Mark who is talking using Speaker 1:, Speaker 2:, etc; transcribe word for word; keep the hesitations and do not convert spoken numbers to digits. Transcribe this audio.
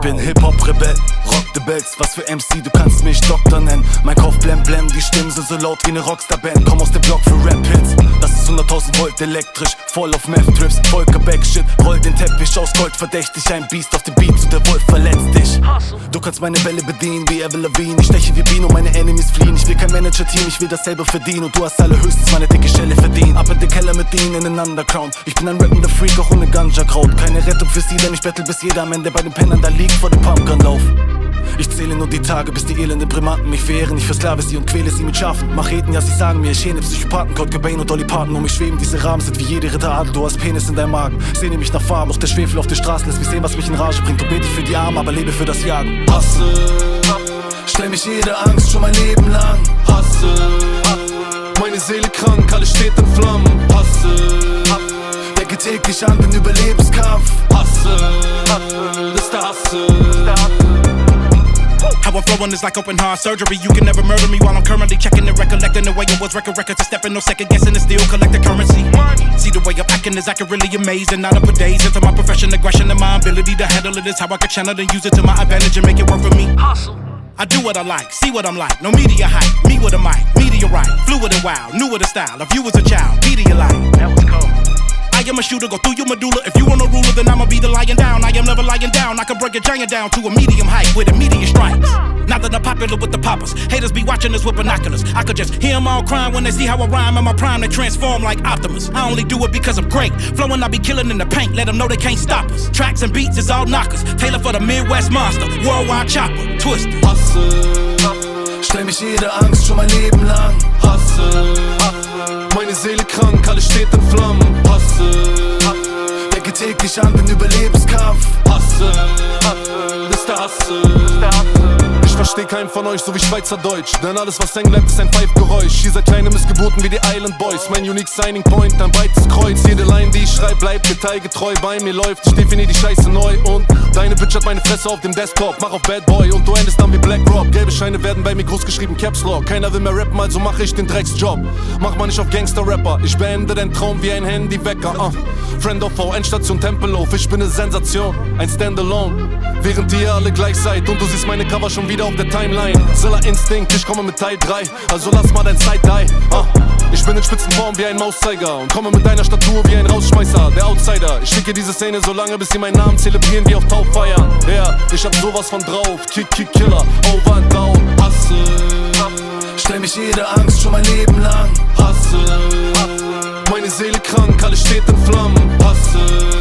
Speaker 1: bin Hip-Hop-Rebell, rock the bells, was für M C, du kannst mich Doktor nennen. Mein Kopf blem blem, die Stimmen sind so laut wie ne Rockstar-Band. Komm aus dem Block für Rap-Hits, das ist hunderttausend Volt elektrisch. Voll auf Meth-Trips, Volker-Back-Shit, roll den Teppich aus Gold verdächtig. Ein Beast auf dem Beat, so der Wolf verletzt dich. Du kannst meine Bälle bedienen wie Avril Lavigne. Ich steche wie Bino, meine Enemies fliehen. Ich will kein Manager-Team, ich will dasselbe verdienen. Und du hast allerhöchstens meine dicke Schelle verdient. Ab in den Keller mit ihnen in den Underground. Ich bin ein rappender Freak, auch ohne Ganja-Kraut. Keine Rettung für sie, denn ich battle bis jeder am Ende bei den Pennern da liegt vor dem Pumpgun-Lauf. Ich zähle nur die Tage, bis die elenden Primaten mich verehren. Ich versklave sie und quäle sie mit Schafen Macheten, ja sie sagen mir, ich hähne Psychopathen. Kurt Cobain und Dolly Parton um mich schweben. Diese Rahmen sind wie jede Ritteradel, du hast Penis in deinem Magen. Sehne mich nach Farben, auch der Schwefel auf der Straße lässt mich sehen, was mich in Rage bringt. Und bete ich für die Armen, aber lebe für das Jagen. Hasse, stell mich jede Angst schon mein Leben lang.
Speaker 2: Hasse, meine Seele krank, alles steht in Flammen. Hasse,
Speaker 1: denke täglich an den Überlebenskampf.
Speaker 2: Hasse, das ist der Hasse.
Speaker 3: How I'm flowing is like open heart surgery. You can never murder me while I'm currently checking and recollecting the way it was. Record records, a stepping, no second guessing, and still collect the currency. See the way I'm acting is accurately amazing. Not up for days into my profession, aggression, and my ability to handle it is how I can channel and use it to my advantage and make it work for me. Hustle. I do what I like, see what I'm like. No media hype, me with a mic, meteorite, fluid and wild, new with the style. If you was a child, Pedialyte. That was cold. I am a shooter, go through your medulla. If you want a ruler, then I'ma be the lying down. I am never lying down. I can break a giant down to a medium height with immediate strikes. Not that I'm popular with the poppers. Haters be watching us with binoculars. I could just hear them all crying when they see how I rhyme. In my prime, they transform like Optimus. I only do it because I'm great. Flowing, I be killing in the paint. Let them know they can't stop us. Tracks and beats is all knockers. Taylor for the Midwest monster. Worldwide chopper. Twisted.
Speaker 2: Hasse,
Speaker 1: stell mich jede Angst schon mein Leben lang.
Speaker 2: Hasse, meine Seele krank, alles steht in Flammen. Hasse,
Speaker 1: denke täglich an den Überlebenskampf.
Speaker 2: Hasse, das ist der Hasse. Ich versteh keinen von euch, so wie Schweizerdeutsch. Denn alles was hängen bleibt ist ein Pfeifgeräusch. Ihr seid kleine Missgeburten wie die Island Boys. Mein unique signing point, ein weites Kreuz. Jede Line die ich schreib, bleibt detailgetreu. Bei mir läuft, ich definier die Scheiße neu. Und deine Bitch hat meine Fresse auf dem Desktop. Mach auf Bad Boy und du endest dann wie Black Rob. Gelbe Scheine werden bei mir groß geschrieben, Caps Lock. Keiner will mehr rappen, also mach ich den Drecksjob. Mach mal nicht auf Gangster-Rapper. Ich beende den Traum wie ein Handywecker. uh. Friend of V, Endstation Tempelhof. Ich bin ne Sensation, ein Standalone. Während ihr alle gleich seid und du siehst meine Cover schon wieder auf der Timeline. Zilla Instinct, ich komme mit Teil drei. Also lass mal dein Side-Eye. uh. Ich bin in Spitzenform wie ein Mauszeiger und komme mit deiner Statur wie ein Rausschmeißer, der Outsider. Ich schicke diese Szene so lange, bis sie meinen Namen zelebrieren wie auf Tauffeiern. Ja, yeah, ich hab sowas von drauf. Kick, Kick, Killer, over and down. Hasse,
Speaker 1: stell mich jede Angst schon mein Leben lang.
Speaker 2: Hasse, meine Seele krank, alles steht in Flammen. Hasse,